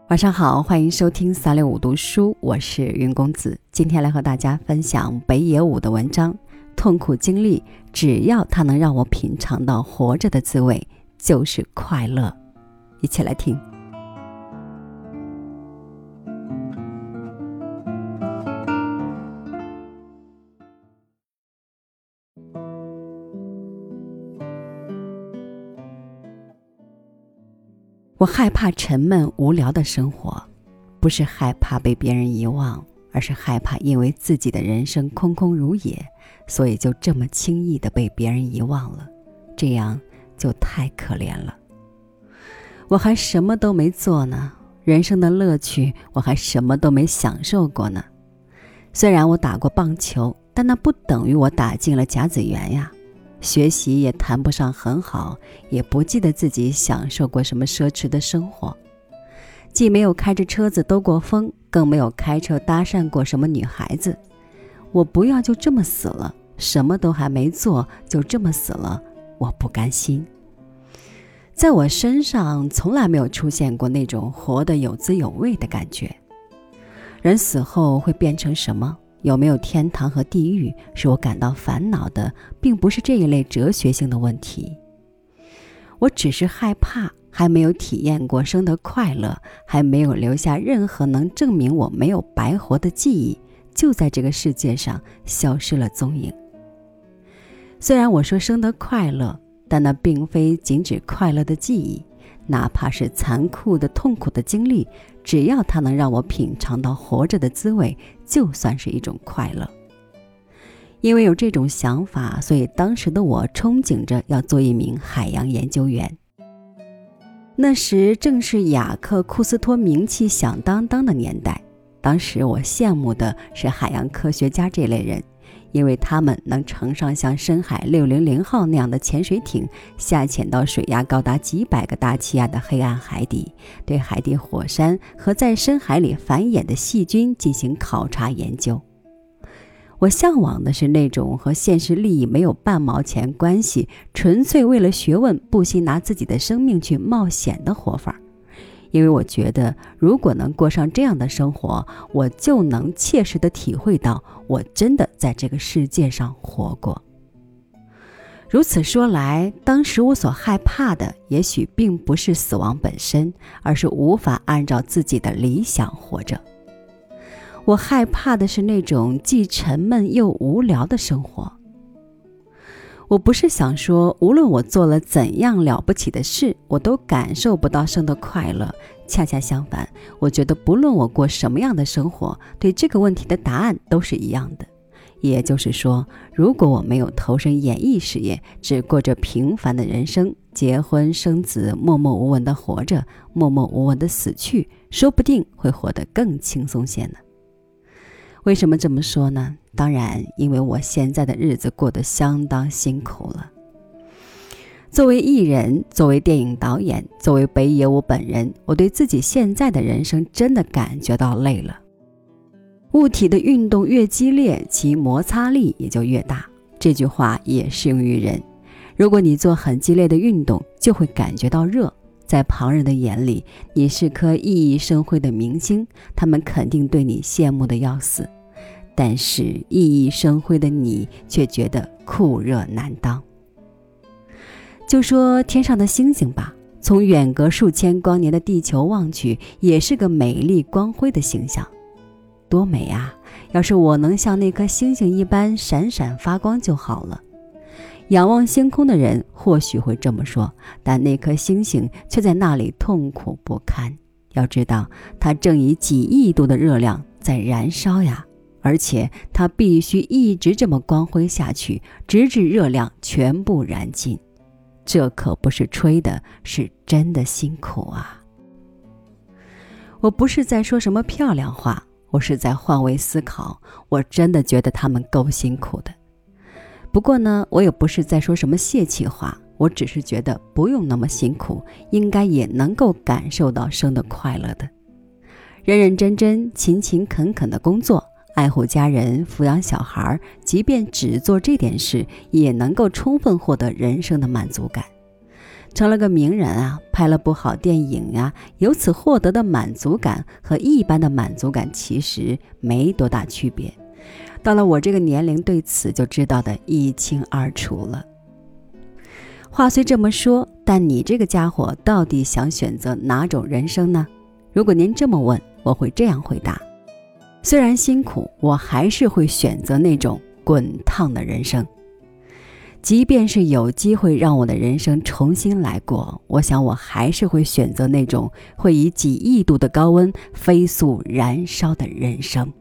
晚上好，欢迎收听365读书，我是云公子。今天来和大家分享北野武的文章，痛苦经历只要它能让我品尝到活着的滋味，就是快乐。一起来听。我害怕沉闷无聊的生活，不是害怕被别人遗忘，而是害怕因为自己的人生空空如也，所以就这么轻易地被别人遗忘了，这样就太可怜了。我还什么都没做呢，人生的乐趣我还什么都没享受过呢。虽然我打过棒球，但那不等于我打进了甲子园呀。学习也谈不上很好，也不记得自己享受过什么奢侈的生活，既没有开着车子兜过风，更没有开车搭讪过什么女孩子。我不要就这么死了，什么都还没做就这么死了，我不甘心。在我身上从来没有出现过那种活得有滋有味的感觉。人死后会变成什么？有没有天堂和地狱，使我感到烦恼的并不是这一类哲学性的问题。我只是害怕还没有体验过生的快乐，还没有留下任何能证明我没有白活的记忆，就在这个世界上消失了踪影。虽然我说生的快乐，但那并非仅指快乐的记忆，哪怕是残酷的痛苦的经历，只要它能让我品尝到活着的滋味，就算是一种快乐。因为有这种想法，所以当时的我憧憬着要做一名海洋研究员。那时正是雅克·库斯托名气响当当的年代，当时我羡慕的是海洋科学家这类人，因为他们能乘上像深海600号那样的潜水艇，下潜到水压高达几百个大气压的黑暗海底，对海底火山和在深海里繁衍的细菌进行考察研究。我向往的是那种和现实利益没有半毛钱关系，纯粹为了学问不惜拿自己的生命去冒险的活法。因为我觉得如果能过上这样的生活，我就能切实地体会到我真的在这个世界上活过。如此说来，当时我所害怕的也许并不是死亡本身，而是无法按照自己的理想活着。我害怕的是那种既沉闷又无聊的生活。我不是想说无论我做了怎样了不起的事，我都感受不到生的快乐。恰恰相反，我觉得不论我过什么样的生活，对这个问题的答案都是一样的。也就是说，如果我没有投身演艺事业，只过着平凡的人生，结婚生子，默默无闻的活着，默默无闻的死去，说不定会活得更轻松些呢。为什么这么说呢？当然，因为我现在的日子过得相当辛苦了。作为艺人，作为电影导演，作为北野武本人，我对自己现在的人生真的感觉到累了。物体的运动越激烈，其摩擦力也就越大。这句话也适用于人。如果你做很激烈的运动，就会感觉到热。在旁人的眼里，你是颗熠熠生辉的明星，他们肯定对你羡慕的要死。但是熠熠生辉的你却觉得酷热难当。就说天上的星星吧，从远隔数千光年的地球望去，也是个美丽光辉的形象。多美啊！要是我能像那颗星星一般闪闪发光就好了。仰望星空的人或许会这么说，但那颗星星却在那里痛苦不堪。要知道，它正以几亿度的热量在燃烧呀，而且它必须一直这么光辉下去，直至热量全部燃尽。这可不是吹的，是真的辛苦啊！我不是在说什么漂亮话，我是在换位思考，我真的觉得他们够辛苦的。不过呢，我也不是在说什么泄气话，我只是觉得不用那么辛苦，应该也能够感受到生的快乐的。认认真真、勤勤恳恳的工作，爱护家人，抚养小孩，即便只做这点事，也能够充分获得人生的满足感。 成了个名人啊，拍了部好电影啊，由此获得的满足感和一般的满足感其实没多大区别。到了我这个年龄，对此就知道的一清二楚了。话虽这么说，但你这个家伙到底想选择哪种人生呢？如果您这么问，我会这样回答：虽然辛苦，我还是会选择那种滚烫的人生。即便是有机会让我的人生重新来过，我想我还是会选择那种会以几亿度的高温飞速燃烧的人生。